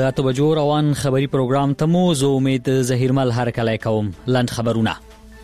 د 8 بجو روان خبری پروګرام ته مو زه امید ظهیرمل هرکلی کوم. لاند خبرونه.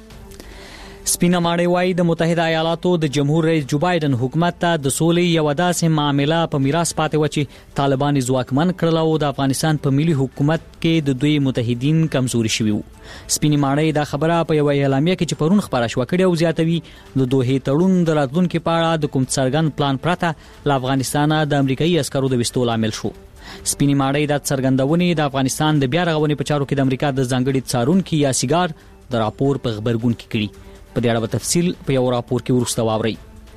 سپینه ماڼۍ وايي د متحده ایالاتو د جمهور رئیس جو بایدن حکومت ته د سولې یو داسې معامله په میراث پاتې و چې طالبان ځواکمن کړل او د افغانستان په ملي حکومت کې د دوی متحدین کمزوري شوي وو. سپینه ماڼۍ دا خبره په یو اعلامیه کې چې پرون خبره شوه کړې او زیاتوي د دوه تړون د راتلونکو په اړه د کوم څرګند پلان پرته له افغانستان د امریکایي عسکرو د وستو لامل شو. سپینه ماڼۍ د څرګندونې د افغانستان د بیا رغونې په چارو کې د امریکا د ځانګړي څارونکي یا سیګار د راپور په خبرګون کې کړي. په دې اړه به تفصیل په یو راپور کې ورسته واوري.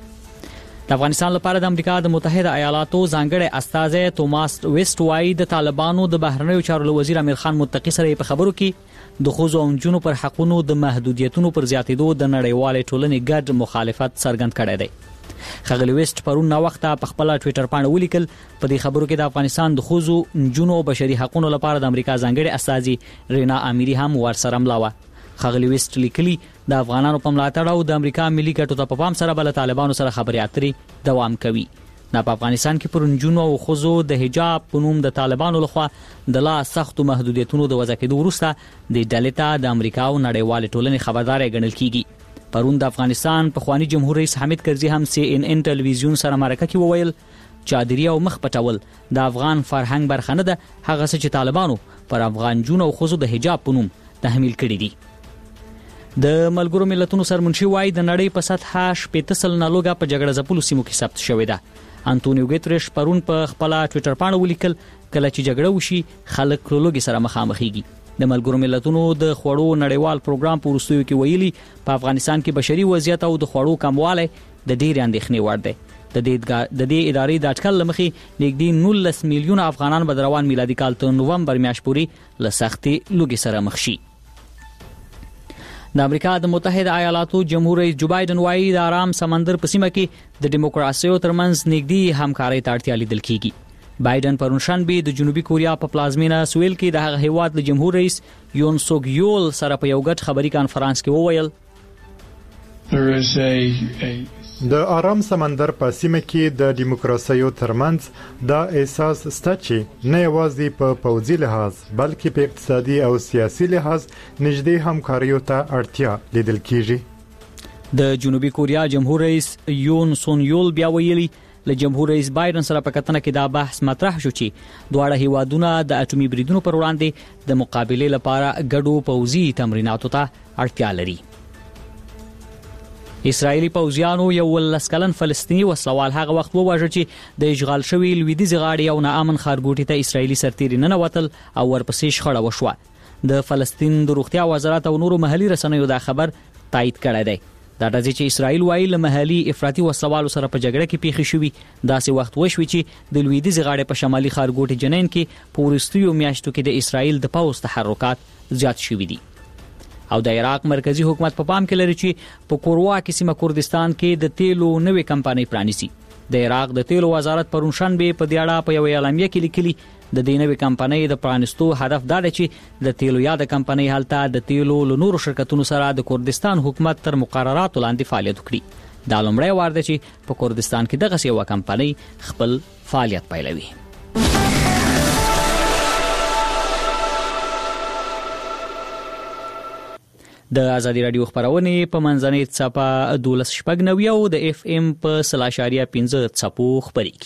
د افغانستان لپاره د امریکا د متحده ایالاتو ځانګړي استازی توماس ویسټ وايي د طالبانو د بهرنیو چارو وزیر امیر خان متقی سره په خبرو کې د ښځو او نجونو پر حقونو د محدودیتونو پر زیاتېدو د نړیوالې ټولنې ګډ مخالفت څرګند کړی دی. ښاغلي ویسټ پرون نا وخته په خپل ټوئیټر باندې ولیکل په دې خبرو کې د افغانستان د ښځو نجونو او بشري حقوقو لپاره د امریکا ځانګړي استازي رینا امیری هم ورسره ملا و. ښاغلي ویسټ لیکلي د افغانانو په ملاتړ او د امریکا ملي ګټو ته په پام سره بل طالبانو سره خبرې اترې دوام کوي. نه په افغانستان کې پر نجونو او ښځو د حجاب په نوم د طالبانو لخوا د لا سختو محدودیتونو د وضع کېدو وروسته د ډلې ته د امریکا او نړیوالې ټولنې خبرداري ګڼل کیږي. پرون د افغانستان پخوانی جمهور رئیس حامد کرزي هم CNN ټلویزیون سره مرکه کې وویل چادري او مخ پټول د افغان فرهنګ برخه نه ده، هغه څه چې طالبانو پر افغان جون او ښځو د حجاب په نوم تحمیل کړی دي. د ملګرو ملتونو سرمنشي وايي د نړۍ په سطحه 80 نالوګه په جګړه ځپلو سیمو کې ثبت شوې ده. انټونیو ګوتریش پرون په خپل ټوئیټر باندې ولیکل کله چې جګړه وشي خلک لوګي سره مخامخېږي. د ملګرو ملتونو د خوړو نړیوال پروګرام په وروستیو کې ویلي په افغانستان کې بشري وضعیت او د خوړو کموالی د ډېرې اندېښنې وړ دی. د دې ادارې د اټکل لمخې نږدې 19 میلیونه افغانان به د روان میلادي کال تر نوومبر میاشت پورې له سختې لوږې سره مخ شي. د امریکا د متحده ایالاتو جمهور رئیس جو بایدن وايي د آرام سمندر په سیمه کې د دیموکراسیو ترمنځ نږدې همکارۍ ته اړتیا لیدل کیږي. بایدن پرون شنبه د جنوبي کوریا په پلازمینه سویل کې د هغه هیواد له جمهور رئیس یون سوګ یول سره په یو ګډ خبري کانفرنس کې وویل د آرام سمندر په سیمه کې د دیموکراسیو ترمنځ دا احساس سته چې نه یوازې په پوځي لحاظ بلکې په اقتصادي او سیاسي لحاظ نږدې همکاریو ته اړتیا لیدل کیږي. د جنوبي کوریا جمهور رئیس یون سون یول بیا ویلي له جمهور رئیس بایدن سره په کتنه کې دا بحث مطرح شو چې دواړه هیوادونه د اټومي بریدونو پر وړاندې د مقابلې لپاره ګډو پوځي تمریناتو ته اړتیا لري. اسرایلی پوځیانو یو لسکلن فلسطینی وسلوال هغه وخت وواژه چې د اشغال شوی لویدیځ غاړي او ناامن ښارګوټي ته اسرایلی سرتیري ننوتل او ورپسې شخړه وشوه. د فلسطین د روغتیا وزارت او نورو محلي رسنیو دا خبر تایید کړی دی. دا د چې اسرائیل وايي له محلي افراطي وسلوالو سره په جګړه کې پیښې شوې داسې وخت وشوي چې د لویدیځ غاړي په شمالي ښارګوټي جنین کې په وروستیو میاشتو کې د اسرائیل د پوځ تحرکات زیات شوي دي. او د عراق مرکزی حکومت په پام کې لري چې په کوروا کې سیمه کردستان کې د تیلو نوې کمپنۍ پرانیسي. د عراق د تیلو وزارت پرون شنبه په دې اړه په یو اعلامیه کې لیکلي د دې نوې کمپنۍ د پرانیستو هدف دا دی چې د تیلو یاد کمپنۍ هلته د تیلو له نورو شرکتونو سره د کردستان حکومت تر مقرراتو لاندې فعالیت وکړي. دا لومړی وار دی چې په کردستان کې دغه یو کمپنۍ خپل فعالیت پیلوي. د ازادي رادیو خبرونه په منځنۍ څپه 12.9 او د FM په 0.5 څپو خبريږي.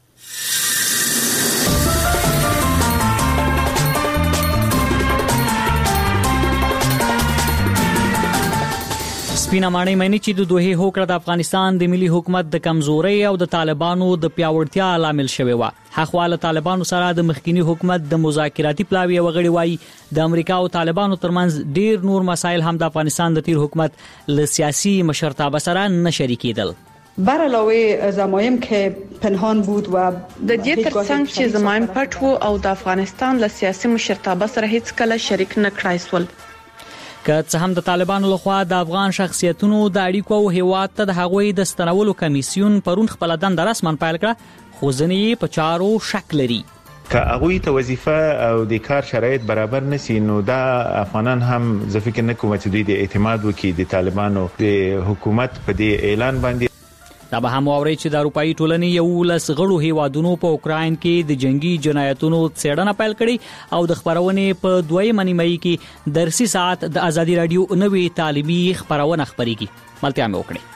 سپینه ماڼۍ معنی چې د دوه هوکړه د افغانستان د ملي حکومت د کمزوري او د طالبانو د پیاوړتیا عامل شوی و. حقواله طالبانو سره د مخکینی حکومت د مذاکراتي پلاوی وغړي وای د امریکا او طالبانو ترمنځ ډیر نور مسایل هم د افغانستان د تیر حکومت له سیاسي مشرتابه سره نه شریکېدل. برعلاوه زمایم که پنهان بود و د دې ترڅنګ چې زمایم پټ وو او د افغانستان له سیاسي مشرتابه سره هیڅ کله شریک نه کړای سول. که څه هم د طالبانو لخوا د افغان شخصیتونو د اړیکو او هیواد ته د هغوی د ستنولو کمیسیون پرون خپل دنده رسماً پیل کړه، خو ځینې په چارو شک لري. که هغوی ته وظیفه او د کار شرایط برابر نشي نو دا افغانان هم زه فکر نه کوم چې دوی د اعتماد وکړي د طالبانو د حکومت په دې اعلان باندې. دا به هم واوري چې د اروپאי ټولنې یو لس غړو هیوادونو په اوکراین کې د جنگي جنایتونو څېړنه پیل کړې او د خبرونې په 2 نیمایي کې درسي ساعت د ازادي رادیو نوې طالبي خبرونه خبريږي ملتیا مې وکړي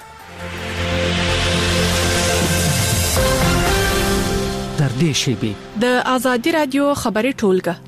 تر دې شی د ازادي رادیو خبري ټولګه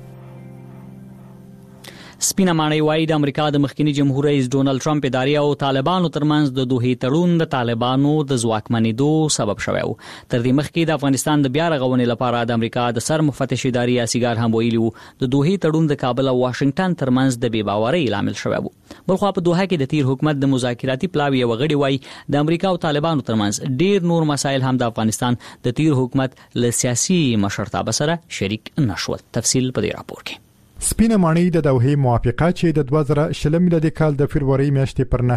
سپینه ماڼۍ وايي د امریکا د مخکنی جمهور رئیس ډونالد ټرمپ ادارې او طالبانو ترمنځ د دوه تړون د طالبانو د ځواکمنېدو سبب شوی و. تر دې مخکې د افغانستان د بیا رغونې لپاره د امریکا د سر مفتش ادارې اسیګار هم ویلي و د دوه تړون د کابل او واشنگټن ترمنځ د بې باورۍ لامل شوی و. بلخو په دوحه کې د تیر حکومت د مذاکراتي پلاوی وغړي وای د امریکا او طالبانو ترمنځ ډیر نور مسایل هم د افغانستان د تیر حکومت له سیاسي مشرتابه سره شریک نشول. تفصیل په دې راپور کې. سپینه ماڼۍ د دوحې موافقه چې د 2020 میلادي کال د فبرवरी میاشتې پر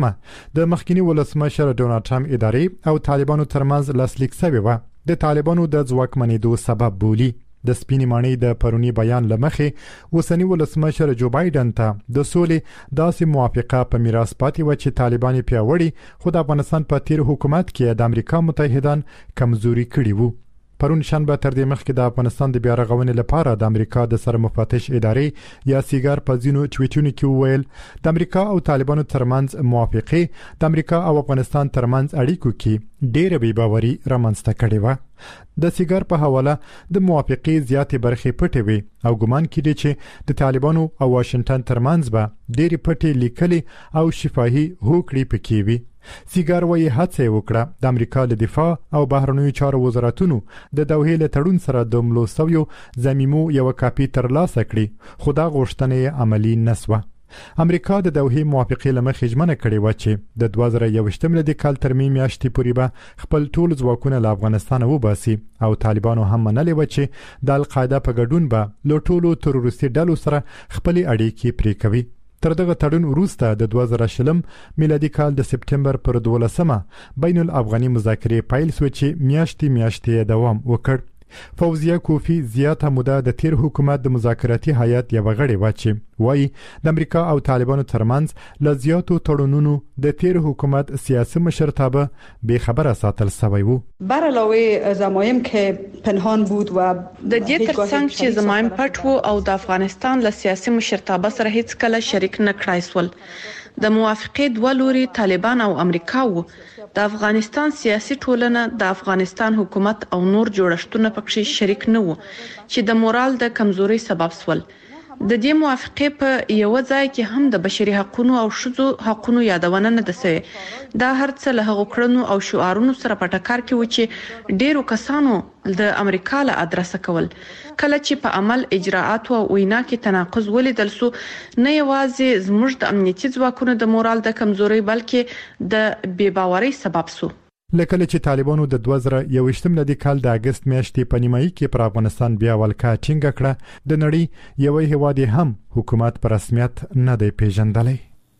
9 د مخکنی ولسمشر ډونالد ټرمپ ادارې او طالبانو ترمنځ لاسلیک شوی و د طالبانو د ځواکمنېدو سبب بولی. د سپینې ماڼۍ د پرونی بیان لمخې اوسنی ولسمشر جو بایدن ته د سولې داسې موافقه په میراث پاتې و چې طالبان پیاوړي خو د افغانستان په تیر حکومت کې د امریکا متحدان کمزوري کړي وو. پرون شنبه تر دې مخکې د افغانستان د بیا رغونې لپاره د امریکا د سر مفتش ادارې یا سیګار په ځینو ټویټونو کې وویل د امریکا او طالبانو ترمنځ موافقه د امریکا او افغانستان ترمنځ اړیکو کې ډېر بې باوري رامنځته کړې و. د سیګار په حواله د موافقې زیاتې برخې پټې وي او ګمان کړي چې د طالبانو او واشنگټن ترمنځ به ډېر پټې لیکلي او شفاهي هوکړې پکې وي. سیګار وایي هڅه وکړه د امریکا له دفاع او بهرنیو چارو وزارتونو د دوحې له تړون سره د ملوثیو زمینو یو کاپي ترلاسه کړي خو دا غوښتنه عملی نسوه. امریکا د دوحې موافقې لمخې ژمنه کړې و چې د 2021 میلادي کال تر میاشتې پورې به خپل ټول ځواکونه له افغانستان وباسي او طالبانو هم منلې و چې د القاعده په ګډون به له ټولو تروریستي ډلو سره خپل اړیکې پرې کوي. تر دغه تړون وروسته د 2020 میلادي کال د سپټمبر پر 12 بین الافغاني مذاکرې پیل شو چې میاشتې دوام وکړ. فوزیه کوفی زیاته موده د تیر حکومت د مذاکراتي هیئت یو غړی و چې وایي د امریکا او طالبانو ترمنځ ل زیاتو تړونونو د تیر حکومت سیاسي مشرتابه به خبره ساتل شوی وو. بر علاوه زمایم که پنهان بود و د دې ترڅنګ چې زمایم پټ وو او د افغانستان له سیاسي مشرتابه سره هیڅ کله شریک نه کړای سول. د موافقې دوه لوري طالبان او امریکا وو. د افغانستان سیاسي ټولنه د افغانستان حکومت او نور جوړښتونه پکې شریک نه وو چې د مورال د کمزوري سبب سول. د دې موافقې په یو ځای کې هم د بشري حقوقو او ښځو حقوقو یادونه نه ده شوې. دا هرڅه له هغو کړنو او شعارونو سره په ټکر کې و چې ډیرو کسانو د امریکا له ادرسه کول. کله چې په عمل اجراءات او وینا کې تناقض ولیدل سو نه یوازې زموږ د امنیتي ځواکونو د مورال د کمزوري بلکې د بې باورۍ سبب سو. لکه چې طالبانو د 2021 میلادي کال د اگست میاشتې په نیمایي کې پر افغانستان بیا ولکه ټینګه کړه د نړۍ یو هیواد هم حکومت پر رسمیت نه دی پیژندلی.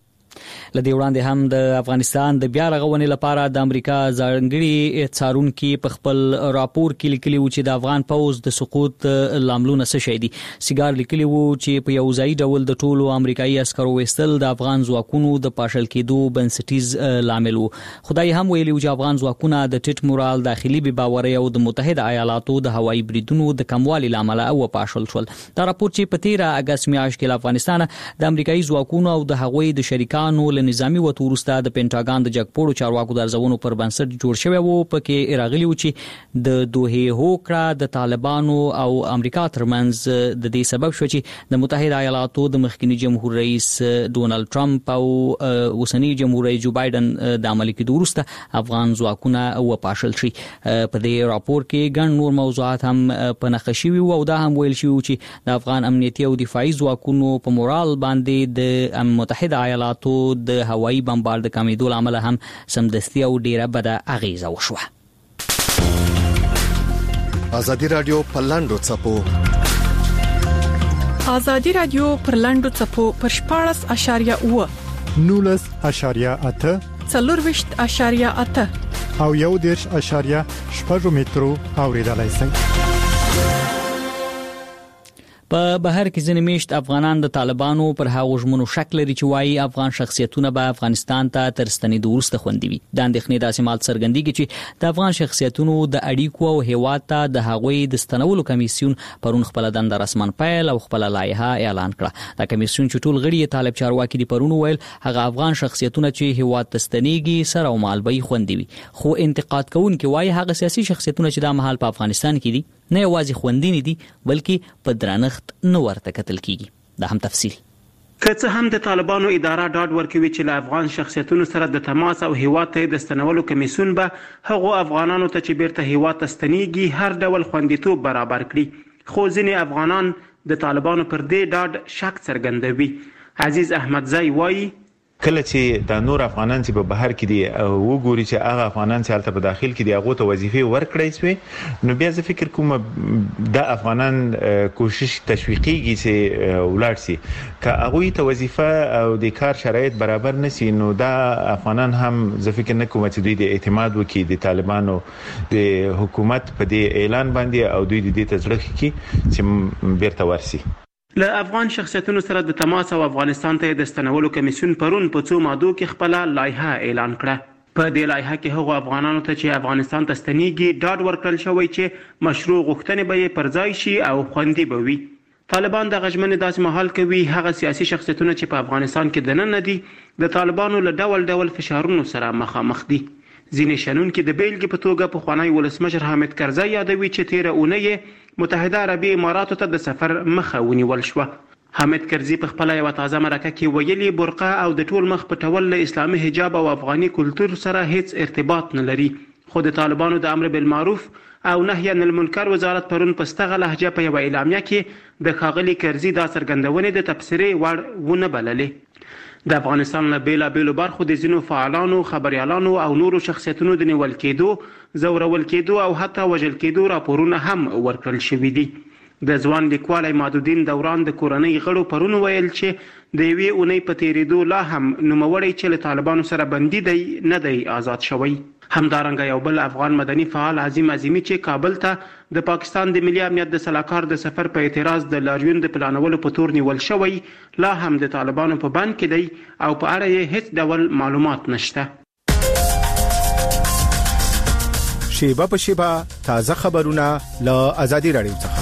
لدې وړاندې هم د افغانستان د بیا رغونې لپاره د امریکا ځانګړي څارونکو په خپل راپور کې لیکلي و چې د افغان پوز د سقوط لاملونه څه شي دي. سیګار لیکلي و چې په یو ځای ډول د ټولو امریکایي عسکرو وستل د افغان ځواکونو د پاشل کېدو بنسټیز لامل و. خدای هم ویلي و چې افغان ځواکونه د ټیټ مورال داخلي بې باورۍ او د متحده ایالاتو د هوایي بریدونو د کموالي لامل او پاشل شول. دا راپور چې په 13 اگست میاشت کې افغانستان د امریکایي ځواکونو او د هغوی د شریکانو له نظامی وته ورسته د پینټاګان د جګپوړو چارواکو د ارزونو پر بنسټ جوړ شوی وو. پکې راغلی و چې د دوه هوکړه د طالبانو او امریکا ترمنځ د دې سبب شو چې د متحده ایالاتو د مخکنی جمهور رئیس ډونالد ټرمپ او اوسنی جمهور رئیس جو بایدن د عملي کېدو وروسته افغان ځواکونه وپاشل شي. په دې راپور کې ګڼ نور موضوعات هم په نښه شوي او دا هم ویل شوی چې د افغان امنیتي او دفاعي ځواکونو په مورال باندې د متحده ایالاتو د هوایي بمبارد کمیدو لامل هم سمدستي او ډیره بده اغیزه وشوه. ازادي رادیو په لاندو چپو ازادي رادیو پر لاندو چپو پر 14.8 19.8 40.8 او 1.8 مترو اوریدلای شئ. په بهر کې ځینې میشت افغانان د طالبانو پر هغو ژمنو شک لري چې وایي افغان شخصیتونه به افغانستان ته تر ستنېدو وروسته خوندي وي. د اندېښنې داسې مال څرګندېږي چې د افغان شخصیتونو د اړیکو او هیواد ته د هغوی د ستنولو کمیسیون پرون خپل دنده رسمن پیل او خپل لایحه اعلان کړه. دا کمیسیون چې ټول غړي طالب چارواکي دي پرون ویل هغه افغان شخصیتونه چې هیواد ته ستنېږي سره او مالبي خوندي وي. خو انتقاد کوونکي وایي هغه سیاسي شخصیتونه چې د مهال په افغانستان کې دي نه یوازې خوندي نه دي بلکې په درنښت نه ورته کتل کیږي. دا هم تفصیل. که څه هم د طالبانو اداره ډاډ ورکوي چې له افغان شخصیتونو سره د تماس او هیواد ته د ستنولو کمیسیون به هغو افغانانو ته چې بیرته هیواد ته ستنېږي هر ډول خوندیتوب برابر کړي، خو ځینې افغانان د طالبانو پر دې ډاډ شک څرګندوي. عزیز احمدزی وایي کله چې د نور افغانان چې په بهر کې دي او وګوري چې هغه افغانان چې هلته په داخل کې دي هغه ته وظیفې ورکړای شوې، نو بیا زه فکر کوم د افغانان کوشش تشویقیږي چې ولاړ شي. که هغه ته وظیفه او د کار شرایط برابر نشي نو دا افغانان هم زه فکر نه کوم چې دوی د اعتماد وکړي د طالبانو د حکومت په دې اعلان باندې او دوی د دې تزړه کې چې بیرته ورسي. له افغان شخصیتونو سره د تماس او افغانستان ته د ستنولو کمیسیون پرون په څو مادو کې خپل لایحه اعلان کړه. په دې لایحه کې هغو افغانانو ته چې افغانستان ته ستنېږي ډاډ ورکړل شوی چې مشروع غوښتنې به یې پر ځای شي او خوندي به وي. طالبان د غژمنې داسې مهال کوي هغه سیاسي شخصیتونه چې په افغانستان کې دننه دي د طالبانو له ډول فشارونو سره مخامخ دي. ځینې شنونکي د بیلګې په توګه پخوانی ولسمشر حامد کرزی یادوي چې تیره اونۍ متحده عربي اماراتو ته د سفر مخه ونیول شوه. حامد کرزی په خپل یو تازه مرکه کې ویلي برقه او د ټول مخ پټول له اسلامي حجاب او افغاني کلتور سره هیڅ ارتباط نه لري. خو د طالبانو د امر بالمعروف او نهي عن المنکر وزارت پرون په ستغه لهجه په یو اعلامیه کې د ښاغلي کرزی دا څرګندونې د تبصرې وړ ونه بللې. د افغانستان له بیلابیلو برخو د ځینو فعالانو، خبريالانو او نورو شخصیتونو د نیول کېدو، زورول کېدو او حتی وژل کېدو راپورونه هم ورکړل شوي دي. د ځوان لیکوال عمادالدین دوران د کورنۍ غړو پرون ویل چې د یوې اونۍ په تیریدو لا هم نوموړی چې له طالبانو سره بندي دی نه دی آزاد شوی. همدارنګه یو بل افغان مدني فعال عظیم عظیمي چې کابل ته د پاکستان د ملي امنیت د سلاکار د سفر په اعتراض د لاریون د پلانولو په تور نیول شوی لا هم د طالبانو په بند کې دی او په اړه یې هیڅ ډول معلومات نشته. شیبه په شیبه تازه خبرونه له آزادي رادیو څخه.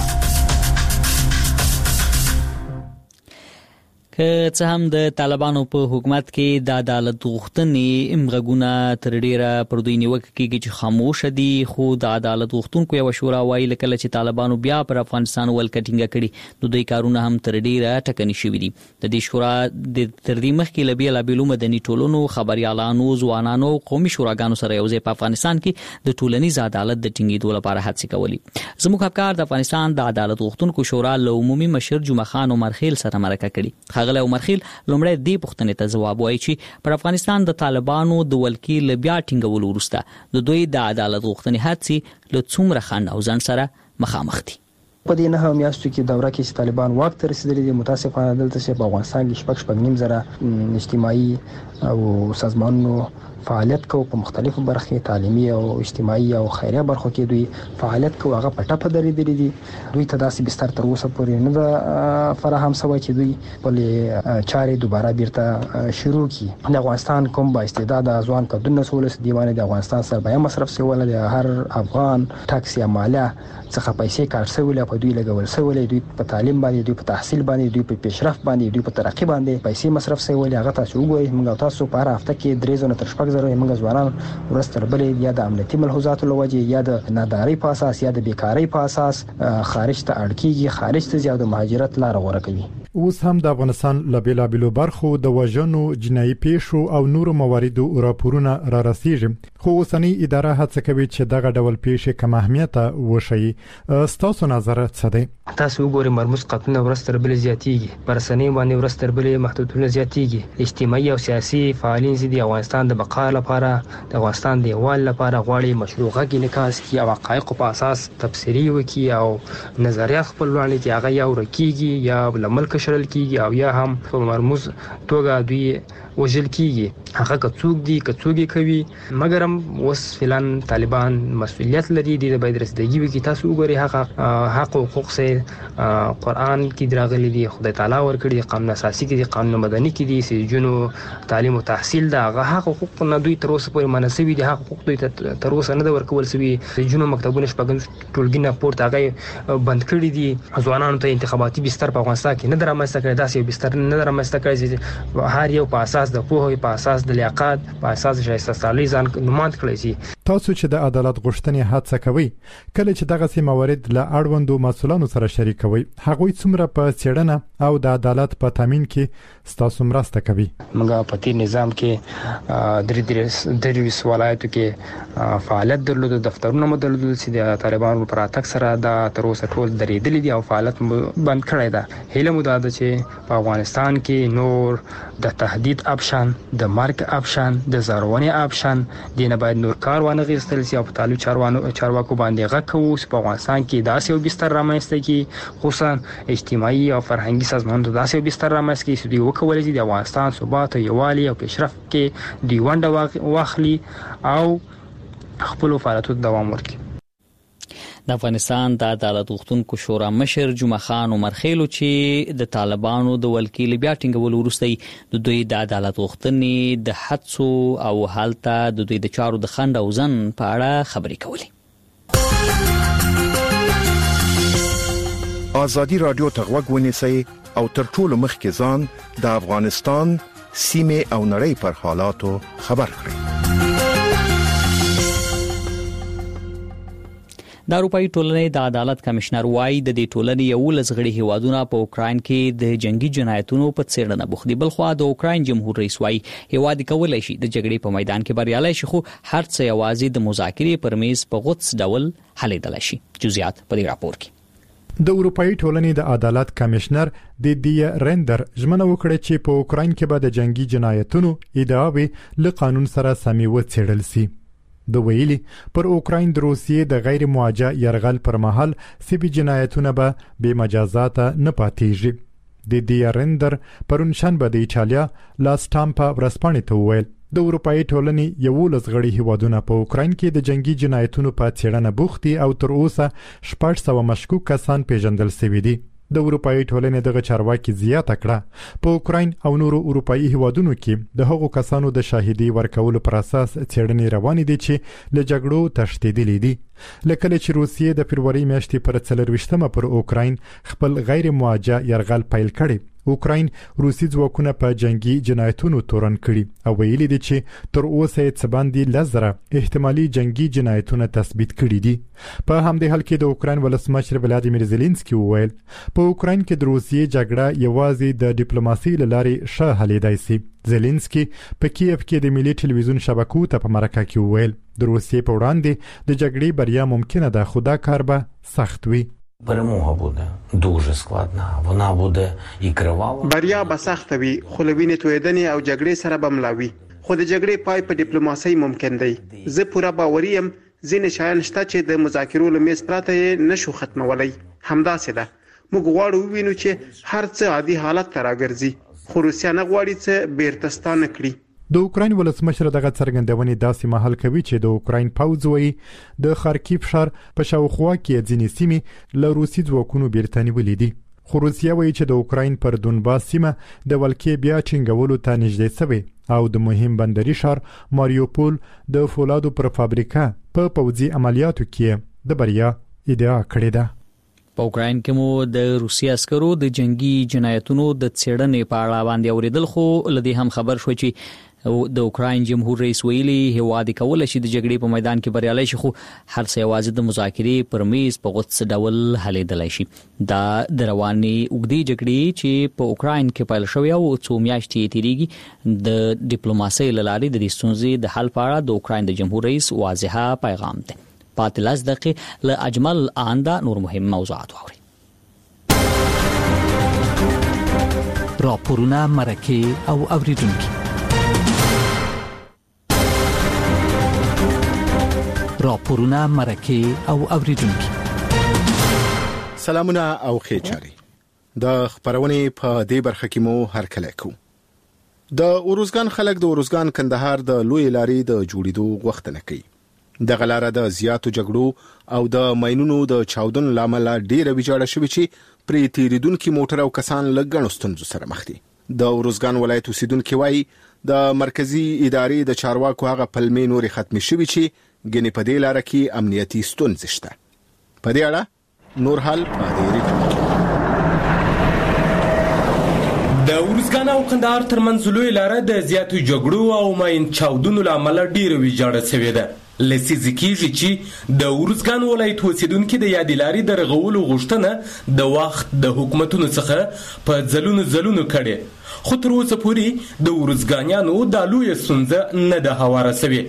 که څه هم د طالبانو په حکومت کې د عدالت غوښتنې امغږونه تر ډیره پر دوی نیوکه کېږي چې خاموش دي، خو د عدالت غوښتونکو یو شورا وایي لکه چې طالبانو بیا پر افغانستان ولکټینګ کړي نو دوی کارونه هم تر ډیره ټکني شوي دي. د دې شورا د تر دې مخکې له بیلابیلو مدني ټولنو، خبريالانو، ځوانانو، قومي شوراګانو سره یو ځای په افغانستان کې د ټولنیز عدالت د ټینګېدو لپاره هڅې کولې. زموږ همکار د افغانستان د عدالت غوښتونکو شورا له عمومي مشر جمعه خان عمرخیل سره مرکه کړې. غله عمرخیل لومړی دې پوښتنې ته ځواب وایي چې پر افغانستان د طالبانو د ولکې له بیا ټینګولو وروسته د دوی د عدالت غوښتنې هڅې له څومره خنډ او ځنډ سره مخامخ دي. په دې نه میاشتو کې دوره کې چې طالبان واک ته رسیدلي دي، متاسفانه دلته چې په افغانستان کې شپږ نیم زره اجتماعي او سازمانونو فعالیت کوي په مختلفو برخو، تعلیمي او اجتماعي او خیریه برخو کې دوی فعالیت کوي. هغه په ټاپه درېدلي دي. دوی ته داسې بستر تر اوسه پورې نه ده فراهم شوی چې دوی خپلې چارې دوباره بیرته شروع کړي. د افغانستان کوم با استعداده ځوان کډونه سولس دیوانه د افغانستان سرمایه مصرف سوال د هر افغان ټاکس یا مالیه څخه پیسې کار سوال په دوی لګول سوال، دوی په تعلیم باندې، دوی په تحصیل باندې، دوی په پیشرفت باندې، دوی په ترقی باندې پیسې مصرف سوال. هغه تاسو وګورئ، موږ تاسو په هر هفته کې 3 تر 4 زره موږ ځوانان ورستر بلې یا د امنیتي ملحوظاتو لوجه یا د نادارۍ په اساس یا د بیکاری په اساس خارج ته اړکیږي، خارج ته زیات مهاجرت لار غوره کوي. اوس هم د افغانستان له بیلابیلو برخو د وژنو، جنایي پیښو او نورو مواردو راپورونه را رسیږي، خو اوسنۍ اداره هڅه کوي چې دغه ډول پیښې کم اهمیته وشي. ستاسو نظر څه دی؟ تاسو وګورئ، مرموز قتلونه ورستر بلې زیاتېږي، پر رسنۍ باندې ورستر بلې محدودونه زیاتېږي. اجتماعي او سیاسي فعالین د افغانستان د بقا لپاره، د افغانستان د یووالي لپاره غواړي مشروع غږ انعکاس کړي او حقایقو په اساس تبصرې وکړي او نظریات خپل وړاندې چې هغه یا ورکیږي یا له ملک شړل کیږي او یا هم په مرموز توګه دوی وژل کیږي. هغه کڅوګ دي کڅوګي کوي مګر هم اوس فلان طالبان مسؤلیت لري د باید رسیدګي وکي تاسو وګورئ هغه حق او حقوق سه قرآن کې دراغلي دي خدای تعالی ورکړي قانون اساسي کې دي قانون مدني کې دي سجونو تعلیم او تحصیل دا هغه حق او حقوق نه دوی تر اوسه پورې مناسبي دي حق حقوق دوی تر اوسه نه ورکول سوي سجونو مکتبونه شپږم ټولګي نه پورته هغه بند کړی دي ځوانانو ته انتخاباتي بستر په افغانستان کې نه درامسته کړی داسې بستر نه درامسته کړی هر یو په اساس د پوهې په اساس د لیاقت په اساس شایسته سالي ځان نوماند کړی شي. تاسو چې د عدالت غوښتنې هڅه کوي کله چې دغه سي موارد له اړوندو مسولانو سره شریکوي هغه څومره په څېړنه او د عدالت په تامین کې ستاسو مرسته کوي؟ موږ په تیر نظام کې درې ولایتو کې فعالیت درلود دفترونه مدلل چې د طالبانو پر اتک سره د تر اوسه ټول درېدلې دي او فعالیت بند کړی ده. هیله مو ده چې په افغانستان کې نور د تهدید اپشن د مرګ اپشن د زارونې اپشن دینه باید نور کار غیستل سی او په تعلق چارواکو باندې غکو په افغانستان کې داسې یو بستر رامنځته کی خصوصا اجتماعي او فرهنګي سازمانونو داسې یو بستر رامنځته کی چې دوی وکولای شي د افغانستان ثبات او یووالي او پیشرفت کې دی ونډه واخلي او خپل فعالیتونو دوام ورکړي. د افغانستان د عدالت غوښتونکو شورا مشر جمعه خان عمر خیلو چې د طالبانو د ولکیل بیا ټینګول وروسته د دوی د عدالت غوښتنې د حدسو او حالت د دوی د چارو د خند او ځن په اړه خبرې کولې. ازادي رادیو ته غوږ ونیسئ او تر ټولو مخکې ځان د افغانستان سیمه او نړۍ پر حالاتو خبر کړئ. د اروپאי ټولنې د عدالت کمشنر وايي د دې ټولنې یو لزغړي هیوادونه په اوکراین کې د جنگي جنایتونو په څېړنه بوخت دي. بل خو د اوکراین جمهور رئیس وايي هیواد کولای شي د جګړې په میدان کې بریالي شي خو هر څه یوازې د مذاکرې پر میز په غوڅ ډول حلیدل شي. جزئیات په دې راپور کې. د اروپאי ټولنې د عدالت کمشنر د دی رندر ژمنه وکړه چې په اوکراین کې به د جنگي جنایتونو ادعاوې له قانون سره سمې وڅېړل شي. د ویلي پر اوکراین د روسیې د غیر موجه يرغل پر مهال سبي جنایتونه به بې مجازات نه پاتېږي. د دی رندر پرون شنبه د ایټالیا لا سټامپا ورسپانې ته وویل د اروپאי ټولنې یو لزغړي هیوادونه په اوکراین کې د جنگي جنایتونو په څېړنه بوخت دي او تر اوسه 600 مشکوک کسان پیژندل شوي دي. د اروپאי ټولنې دغه چارواکي زیاته کړه په اوکراین او نورو اروپאי هیوادونو کې د هغو کسانو د شاهدي ورکولو پر اساس څېړنې روانې دي چې له جګړو تښتېدلي دي. لکه چې روسیې د فروری میاشتې پر 24 پر اوکراین خپل غیر موجه يرغل پیل کړي. اوکراین روسي ځواکونه په جنگي جنایتونو تورن کړي او ویلي دي چې تر اوسه یې څه باندې لزره احتمالي جنگي جنایتونه تثبیت کړي دي. په همدې حال کې د اوکراین ولسمشر ولادیمیر زيلنسکي وویل په اوکراین کې د روسیې جګړه یوازې د ډیپلوماسي لارې ښه حلیدای شي. زيلنسکي په کیف کې د ملي ټلویزیون شبکو ته په مرکه کې وویل د روسیې په وړاندې د جګړې بریا ممکنه ده خو دا کار به سخت وي. Перемога буде дуже складна. Вона буде і кривава. بریا به سخت وي خو لوینې تویدنې او جګړې سره به ملاوي. خو د جګړې پای په ډیپلوماسي ممکن دی. زه پوره باوري یم ځینې شیان شته چې د مذاکرو له میز پرته یې نشو ختمولای. همداسې ده. موږ غواړو ووینو چې هر څه عادي حالت ته راګرځي. خو روسیا نه غواړي چې بیرته ستانه کړي. د اوکراین ولسمشر دغه څرګندونې داسې مهال کوي چې د اوکراین پوځ وایي د خارکیف ښار په شاوخوا کې ځینې سیمې له روسي ځواکونو بیرته نیولې دي. خو روسیا وایي چې د اوکراین پر دونباس سیمه د ولکې بیا ټینګولو ته نږدې شوی او د مهم بندري ښار ماریوپول د فولادو پر فابریکه په پوځي عملیاتو کې د بریا ادعا کړې ده. په اوکراین کې مو د روسي عسکرو د جنگي جنایتونو د څېړنې په اړه باندې اوریدل خو لدی هم خبر شو چې د اوکراین جمهور رئیس ویلي هیواد کولای شي د جګړې په میدان کې بریالي شي خو هر څه یوازې د مذاکرې پر میز په غوڅ ډول حلیدلای شي. دا د رواني اوږدې جګړې چې په اوکراین کې پیل شوې او څو میاشتې تیریږي د ډیپلوماسۍ له لارې د دې ستونزې د حل په اړه د اوکراین د جمهور رئیس واضحه پیغام دی. پاتلاس دقیقه ل اجمل آندا نور مهم موضوعات واوري. راپورونه مرکه او اوریدونکو راپورونه مرکه او اوریدونکو سلامونه او خیر چاري د خبرونه په دې برخه کې مو هرکله کو. د اورزګان خلک د اورزګان کندهار د لوی لارې د جوړېدو غوښتنه کوي. د غلاره د زیاتو جګړو او د ماینونو د چاودنو لامل ډیره ویجاړه شوې چې پرې تیریدونکو موټر او کسان لږ ستونزو سره مخ دي. د اورزګان ولایت اوسیدونکو وايي د مرکزی ادارې د چارواکو هغه پلمې نورې ختمې شوې چې ګنې په دې لار کې امنیتي ستونزې شته. په دې اړه نور حال په دې ریپورت کې. د اورزګان او کندهار ترمنځ لوی لاره د زیاتو جګړو او ماین چاودنو لامل ډیره ویجاړه شوې ده. لسیزې کېږي چې د اورزګان ولایت اوسیدونکو د یادې لارې د رغولو غوښتنه د وخت د حکومتونو څخه په ځلونو کړې، خو تر اوسه پورې د اورزګانیانو د لوی ستونزه نه ده هواره شوې.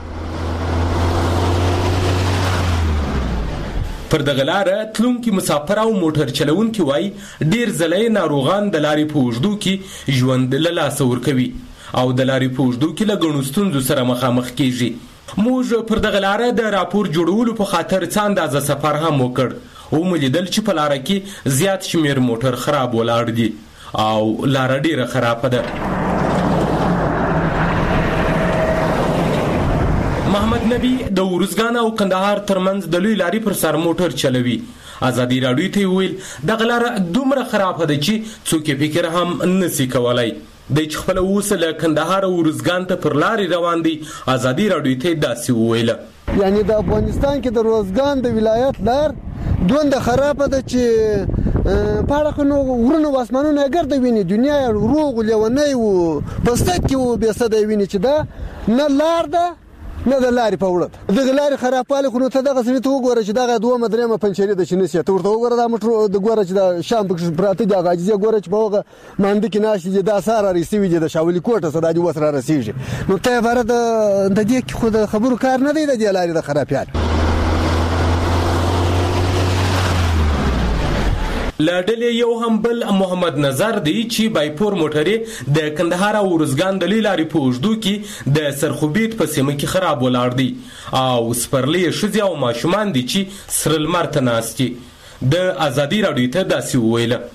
پر دغه لاره تلونکي مسافر او موټر چلونکي وایي ډیر ځله ناروغان د لارې په اوږدو کې ژوند له لاسه ورکوي او د لارې په اوږدو کې له ګڼو ستونزو سره مخامخ کیږي. موږ پر دغه لاره د راپور جوړولو په خاطر څه اندازه سفر هم وکړ او ملیدل چې په لاره کې زیات شمیر موټر خراب ولاړ دي او لاره ډیره خرابه ده. محمد نبی د اورزګان او کندهار ترمنځ د لوی لارې پر سر موټر چلوي. ازادي راډیو ته ویل دغه لاره دومره خرابه ده چې څوک فکر هم نشي کولای. د خپل اوسه له کندهار او اورزګان ته پر لارې روان دي. ازادي راډیو ته داسې ویل یعنی د افغانستان کې د اورزګان د ولایت لار دومره خرابه ده چې پاړه نو ورونو واسمانونه ګرځي ویني دنیا روغ لیونی وو بسات کې وو به صد ویني چې دا نه لار ده نه د لارې په وړه د لارې خراباله خو نو ته دغه سړي ته وګوره چې دغه دوه مدرمه پنچري د شنسي ته ورته وګوره دا موټر د ګوره چې د شام په پراته دی غاجي ګوره چې په هغه مانده کې ناشې دا ساره رسیوي د شاولي کوټه صدا دی وسره رسیږي. نو ته عبارت د دې خو د خبرو کار نه دی د لارې د خرابیات. لړډلې یو هم بل محمد نظر دی چې بایپور موټرې د کندهار او اورزګان د لارې په اوږدو کې د سرخوبیت په سیمه کې خراب ولاړ دي او سپرلې ښځې او ماشومان دي چې سره لمر ته ناست دي. د ازادي راډیو ته داسې وویله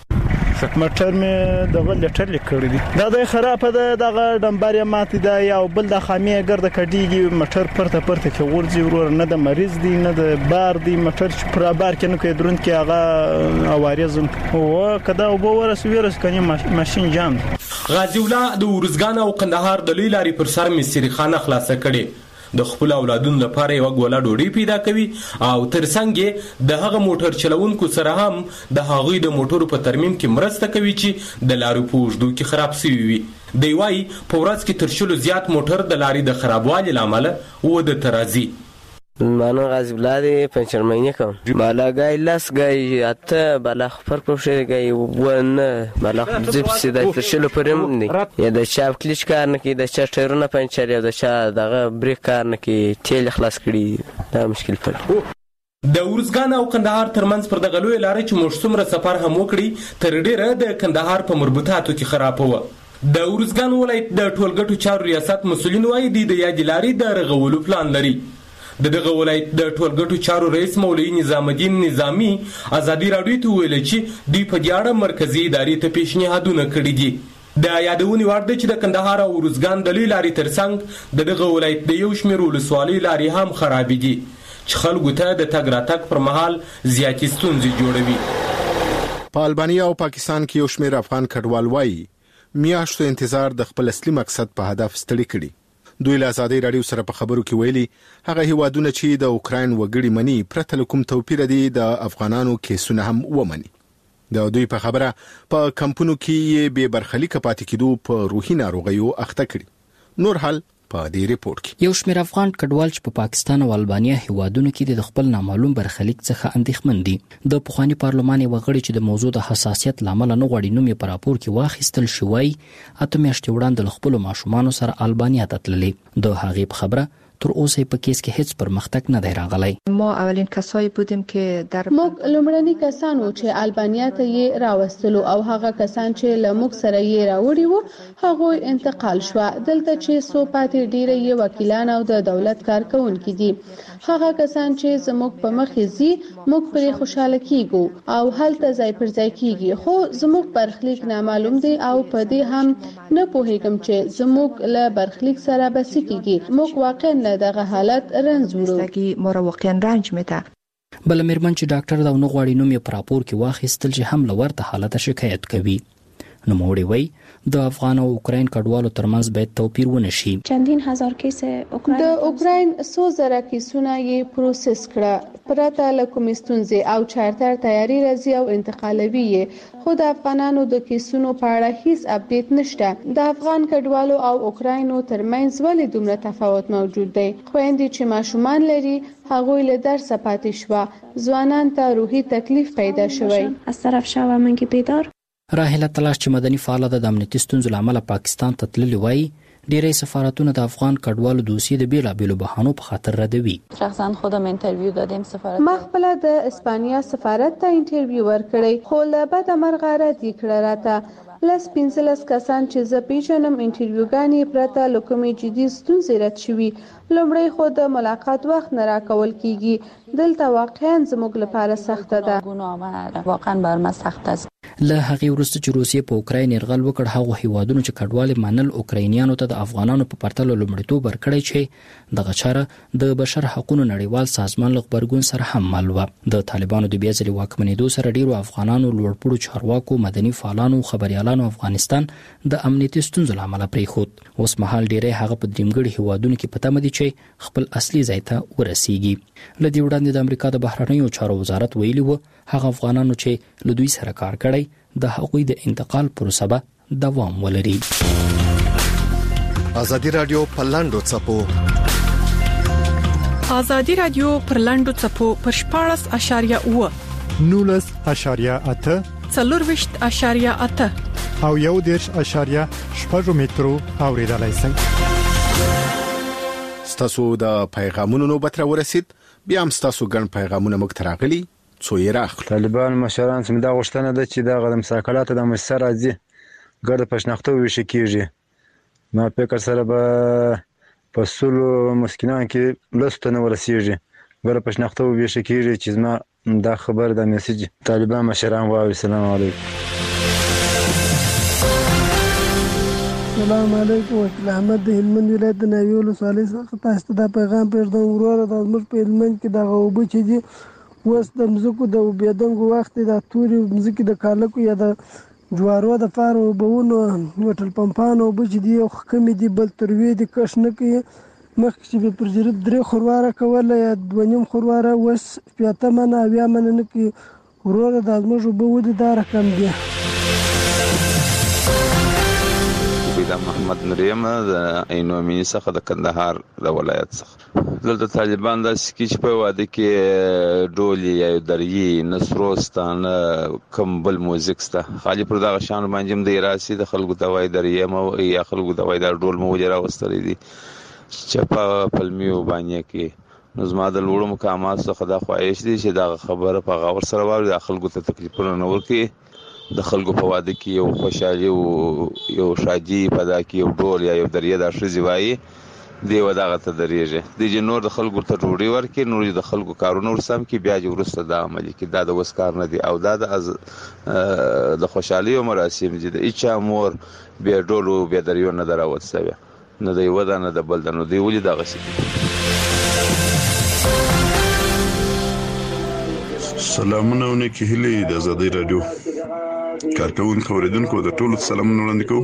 موټر مې دغه لټر لیکړی دی دا د خرابه ده دغه ډمبر ماته دی او بل د خامې ګرځه کډیږي موټر پرته کې ورځي ورور نه د مریض دی نه د بار دی موټر چې پر بار کې نه کې درون کې هغه اوارزم او کدا وبو ورس کني ماشين جام. غازی الله د اورزګان او کندهار د لوی لارې پر سر مصری خانه خلاصه کړي. د خپل اولادونو لپاره یو ګوله ډوډۍ پیدا کوي او ترڅنګ د هغه موټر چلونکو سره هم د هغوی د موټرو په ترمیم کې مرسته کوي چې د لارې په اوږدو کې خراب شوي وي. دی وايي په ورځ کې تر 100 زیات موټر د لارې د خرابوالي لامل وده ته راځي. مانو غازی الله دی پنچرمینه کوم بالا گای لاس گای اته بالا خبر پروشه گای ونه بالا زیپ سیده تشلو پرم نی یا د شاف کلیچ کار نه کی د چا ټیرونه پنچر یا د چا دغه بریک کار نه کی تیل خلاص کړي دا مشکل پر. د اورزګان او کندهار ترمنځ پر دغه لوی لارې چې موږ څومره سفر هم وکړي تر ډیره د کندهار په مربوطاتو کې خراب و. د اورزګان ولایت د ټولګټو چارو ریاست مسؤلین وايي د یادې لارې د رغولو پلان لري. دغه ولایت د ټولګټو چارو رئیس مولوی نظام الدین نظامی ازادي راډیو ته ویل چې دوی په دې اړه مرکزی ادارې ته پیشنهادونه کړي دي. د یادونې وړ ده چې د کندهار او اورزګان د لوی لارې ترڅنګ دغه ولایت د یو شمېر ولسوالۍ لارې هم خرابې دي چې خلکو ته د تګ راتګ پر مهال زیاتې ستونزې جوړوي. په البانیا او پاکستان کې یو شمېر افغان کډوال وايي میاشتو انتظار د خپل اصلي مقصد په هدف ستړي کړي. دوی له ازادي راډیو سره په خبرو کې ویلي هغه هیوادونه چې د اوکراین وګړي مني پرته کوم توپیر دی د افغانانو کیسونه هم ومني. د دوی په خبره په کمپونو کې به برخلیک پاتې کېدو په روحي ناروغیو اخته کړي. نور حال په دې ریپورت کې یو شمېر افغان کډوال چې په پاکستان او البانیا هیوادونو کې د خپل نامعلوم برخلیک څخه اندېښمن دي. د پخوانی پارلمان وغړي چې د موضوع د حساسیت لامل نه غوړي نوم یې په راپور کې واخیستل شوی اته میاشتې وړاندې خپل ماشومان سره البانیا ته تللي. د هغې په خبره تر اوسه په کیس کې هیڅ پرمختګ نه دی راغلی. ما اولین کسایی بودیم که در موږ لومړني کسان وو چې البانیا ته یې راوستلو او هغه کسان چې له موږ سره یې راوړي وو هغه انتقال شو. دلته چې سو پاتې ډیره یې وکیلان او د دولت کارکونکي دي. هغه کسان چې زموږ په مخ یې موږ پرې خوشاله کیږو او هلته ځای پر ځای کیږي، خو زموږ برخلیک نامعلوم دی او په دې هم نه پوهیږم چې زموږ له برخلیک سره به څه کیږي. موږ واقعا له دغه حالت رنځ وړو. ما را واقعا رنج میده. بل میرمن چې ډاکټر دا نو غواړي نوم یې پر راپور کې واخیستل چې هم لورته حالت شکایت کوي. نو موړي وای د افغان او اوکراین کډوالو ترمنځ باید توپیر ونه شي. چندین هزار کیس د اوکراین 100,000 کیسونه یې پروسس کړه پرته له کومې ستونزې او چارتر تیاری راځي او انتقالوي یې، خو د افغانانو د کیسونو په اړه هیڅ اپډیټ نشته. د افغان کډوالو او اوکراینو ترمنځ ولې دومره تفاوت موجود دی؟ خويندې چې ماشومان لري هغوی له درس پاتې شو، ځوانان ته روحي تکلیف پیدا شوی. از طرف شوه منګي بیدار راهله تلاش چې مدني فعال د امنیتي ستونزو لامل پاکستان ته تللی وای، ډیری سفارتونه د افغان کډوالو دوسیې د بیلابیلو بهانو په خاطر ردوي. شخصا خودم انټرویو دادم سفارت ما خپل د اسپانیا سفارت ته انټرویو ورکړی، خو له بد مرغه رد کړه راته. لس 15 کسان چې زه پیژنم انټرویوګانې پرته له کومې جدي ستونزې رد شوي. لومړی خو د ملاقات وخت نه راکول کیږي. دلته واقعا زموږ لپاره سخته ده. واقعا بر ما سخت است. له هغې وروسته چې روسیې په اوکراین یرغل وکړ، هغه هیوادونو چې کډوال منل اوکراینیانو ته د افغانانو په پرتله لومړیتوب ورکړی چې دغه چاره د بشر حقوقو نړیوال سازمان له غبرګون سره هم مل و. د طالبانو د بیا ځلې واکمنېدو سره ډیرو افغانانو، لوړپوړو چارواکو، مدني فعالانو، خبريالانو افغانستان د امنیتي ستونزو لامل پریښود. اوس مهال ډیری هغه په دریمګړي هیوادونو کې پته مدي چې خپل اصلي ځای ته ورسیږي. لدی وړاندې د امریکا د بهرنیو چارو وزارت ویلي و هغه افغانانو چې له دوی سره کار کړی د هغوی د انتقال پروسه به دوام ولري. ازادي رادیو پر لاندو چپو ازادي رادیو پر لاندو چپو پر 14.8 19.8 40.8 او 1.8 مترو اوریدلای شئ. ستاسو د پیغامونو نوبت را ورسید. بیا هم ستاسو ګڼ پیغامونه موږ ته راغلي. طالبان مشران سم دا غوښتنه ده چې دا غدم ساکلات د مؤسسه راځي ګرد پښناختو ویش کیږي. ما فکر سره به په سلو مسکینان کې لستنه ورسیږي ګرد پښناختو ویش کیږي چې ما دا خبر د میسج طالبان مشران وايي. السلام علیکم. السلام علیکم. وکیل احمد د هلمند ولایت د ناویول صالح څخه تاسو ته پیغام پېژنم. وروره د موږ په هلمند کې د غوبو چې دي وس د مزکو د وبېدنګو وخت د توري مزکی د کالکو یا د جوارو د فارو بهونو وټل پمپانو بچ دی او کمی دی بل تروي د کښ نه کې مخکې چې پر جریب درې خورواره کوله یا دونیم خورواره وس پیاته منه بیا منه نه کې وروره د موږ به ودی دا رقم دی. محمد مریم د عینومینی څخه د کندهار د ولایت څخه. دلته طالبان د سکیچ په واده کې ډولي یا دري نصروستان کوم بل موزیک ستا خالي پر دا شان باندې د راسي د خلکو د وای دري مو یا خلکو د وای د ډول مو جرا وستري دي چې په فلمي باندې کې نو زما د لوړو مقامات څخه د خواهش دي چې دا خبره په غور سره وایي د خلکو ته تکلیفونه نه ورکي. د خلکو په واده کې یو خوشالي او یو شادي پیدا کی یو ډول یا یو دریا د شزي وایي دی وداغه ته دریږي د جنور د خلکو ته ډوړي ورکي نور د خلکو کارونه ورسم کې بیا جوړسته د عملي کې دا د وسکار نه دی او دا د خوشالي او مراسم دي د اچا مور بیا ډولو بیا دریو نه دراوځي نه دی ودا نه د بلدنو دی ولې دا غسي. سلامونه ونکي هلي د آزادۍ رادیو کارکون خوریدونکو د ټولو سلامونه وړاندې کوم.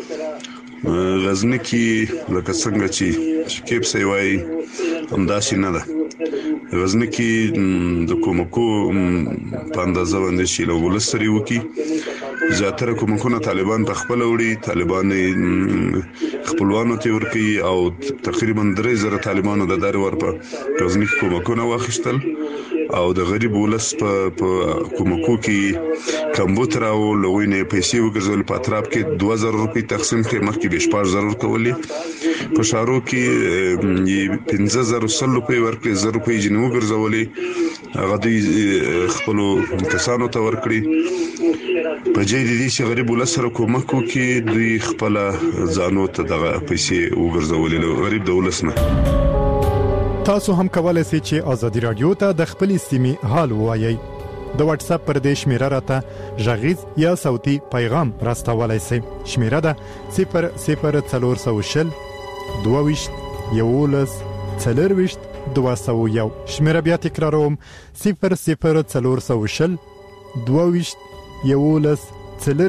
غزنی کې لکه څنګه چې شکیب سي وای همداسې نه ده. غزنی کې د کومکو په اندازه باندې چې له ولستري وکي زیاتره کومکونه طالبان په خپل وړي طالبان خپلوانو ته ورکي او تقریبا 3000 طالبانو د دار ور په غزنی کومکونه واخیستل او د غریب ولس په کومکو کې کمبوتر او لوینه پیسې وګرځول په اطراف کې 2000 روپۍ تقسیم کې مخکې به 4000 ورکولې په شارو کې 15000 روپۍ ورکړي 1000 روپۍ جنو ګرځولې هغه دوی خپل کسانو ته ورکړي په جې دي چې غریب ولسره کومک کوي دوی خپل ځانو ته دغه پیسې وګرځولې غریب د ولسنه. تاسو هم کولای شئ چې ازادي رادیو ته د خپل سیمې حال وایي. د واتس اپ پر دې شمیره راته ژغیز یا صوتي پیغام راستولای شئ. شمیره ده 00420 22 11 40 201. شمیره بیا تکراروم 00420 22 11 40